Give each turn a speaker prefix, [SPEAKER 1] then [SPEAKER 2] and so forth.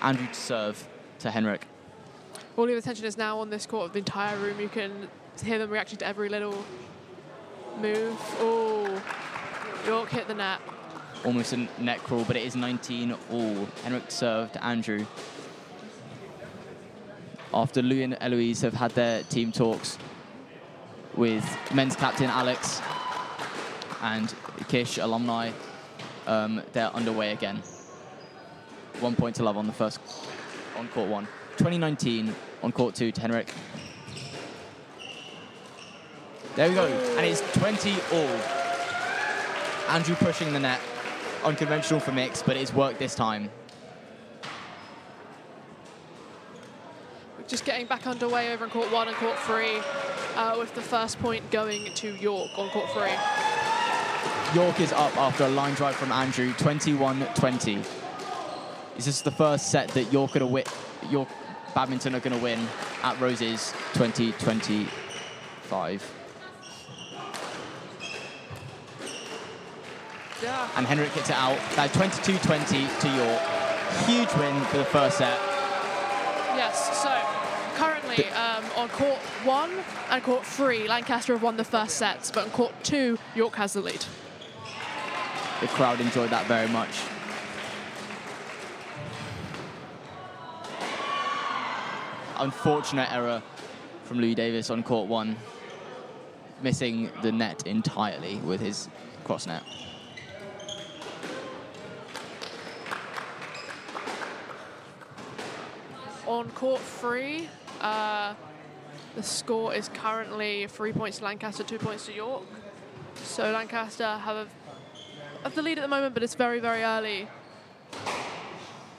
[SPEAKER 1] Andrew to serve to Henrik.
[SPEAKER 2] All the attention is now on this court of the entire room. You can hear them reacting to every little move. Oh, York hit the net.
[SPEAKER 1] Almost a net crawl, but it is 19 all. Henrik to serve to Andrew. After Louis and Eloise have had their team talks with men's captain Alex and Kish alumni, they're underway again. 1 point to love on court 1. 2019 on court 2 to Henrik. There we go, and it's 20 all. Andrew pushing the net. Unconventional for mix, but it's worked this time.
[SPEAKER 2] Just getting back underway over in court 1 and court 3, with the first point going to York on court 3.
[SPEAKER 1] York is up after a line drive from Andrew, 21-20. Is this the first set that York Badminton are going to win at Roses 2025?
[SPEAKER 2] Yeah.
[SPEAKER 1] And Henrik hits it out. That's 22-20 to York. Huge win for the first set.
[SPEAKER 2] Yes, so currently on court 1 and court 3, Lancaster have won the first sets, but on court 2, York has the lead.
[SPEAKER 1] The crowd enjoyed that very much. Unfortunate error from Louis Davis on court 1, missing the net entirely with his cross net.
[SPEAKER 2] On court 3, the score is currently 3 points to Lancaster, 2 points to York. So Lancaster have the lead at the moment, but it's very, very early.